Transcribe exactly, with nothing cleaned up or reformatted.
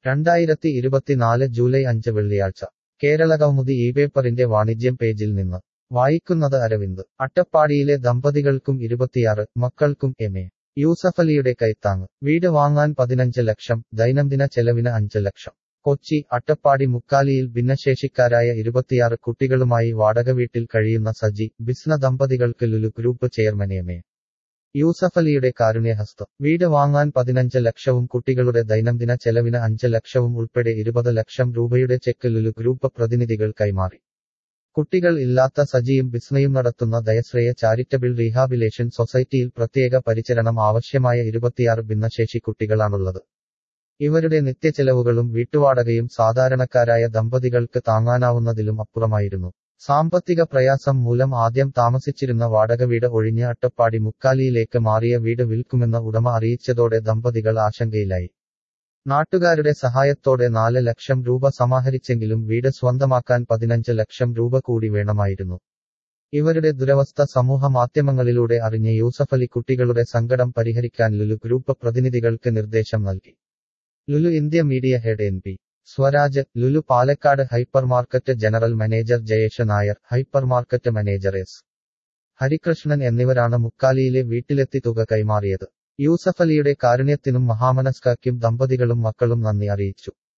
രണ്ടായിരത്തി ഇരുപത്തിനാല് ജൂലൈ അഞ്ച് വെള്ളിയാഴ്ച കേരളകൗമുദി ഈ പേപ്പറിന്റെ വാണിജ്യം പേജിൽ നിന്ന് വായിക്കുന്നത് അരവിന്ദ്. അട്ടപ്പാടിയിലെ ദമ്പതികൾക്കും ഇരുപത്തിയാറ് മക്കൾക്കും എം എ യൂസഫലിയുടെ കൈത്താങ്ങ്. വീട് വാങ്ങാൻ പതിനഞ്ച് ലക്ഷം, ദൈനംദിന ചെലവിന് അഞ്ച് ലക്ഷം. കൊച്ചി. അട്ടപ്പാടി മുക്കാലിയിൽ ഭിന്നശേഷിക്കാരായ ഇരുപത്തിയാറ് കുട്ടികളുമായി വാടകവീട്ടിൽ കഴിയുന്ന സജി, ബിസ്ന ദമ്പതികൾക്ക് Lulu group chairman M A യൂസഫലിയുടെ കാരുണ്യഹസ്തം. വീട് വാങ്ങാൻ പതിനഞ്ച് ലക്ഷവും കുട്ടികളുടെ ദൈനംദിന ചെലവിന് അഞ്ച് ലക്ഷവും ഉൾപ്പെടെ ഇരുപത് ലക്ഷം രൂപയുടെ ചെക്ക് ലുലു ഗ്രൂപ്പ് പ്രതിനിധികൾ കൈമാറി. കുട്ടികൾ ഇല്ലാത്ത സജിയും ബിസ്നയും നടത്തുന്ന ദയശ്രേയ ചാരിറ്റബിൾ റീഹാബിലേഷൻ സൊസൈറ്റിയിൽ പ്രത്യേക പരിചരണം ആവശ്യമായ ഇരുപത്തിയാറ് ഭിന്നശേഷി കുട്ടികളാണുള്ളത്. ഇവരുടെ നിത്യചെലവുകളും വീട്ടുവാടകയും സാധാരണക്കാരായ ദമ്പതികൾക്ക് താങ്ങാനാവുന്നതിലും അപ്പുറമായിരുന്നു. സാമ്പത്തിക പ്രയാസം മൂലം ആദ്യം താമസിച്ചിരുന്ന വാടകവീട് ഒഴിഞ്ഞ് അട്ടപ്പാടി മുക്കാലിയിലേക്ക് മാറിയ വീട് വിൽക്കുമെന്ന് ഉടമ അറിയിച്ചതോടെ ദമ്പതികൾ ആശങ്കയിലായി. നാട്ടുകാരുടെ സഹായത്തോടെ നാല് ലക്ഷം രൂപ സമാഹരിച്ചെങ്കിലും വീട് സ്വന്തമാക്കാൻ പതിനഞ്ച് ലക്ഷം രൂപ കൂടി വേണമായിരുന്നു. ഇവരുടെ ദുരവസ്ഥ സമൂഹ മാധ്യമങ്ങളിലൂടെ അറിഞ്ഞ യൂസഫലി കുട്ടികളുടെ സങ്കടം പരിഹരിക്കാൻ ലുലു ഗ്രൂപ്പ് പ്രതിനിധികൾക്ക് നിർദ്ദേശം നൽകി. Lulu India media head N P Swaraj, Lulu Palakkad hypermarket general manager Jayesh Nair, hypermarket manager S Harikrishnan എന്നിവരാണ് മുക്കാലിയിലെ വീട്ടിലെത്തി തുക കൈമാറിയത്. യൂസഫലിയുടെ കാരുണ്യത്തിനും മഹാമനസ്കയ്ക്കും ദമ്പതികളും മക്കളും നന്ദി അറിയിച്ചു.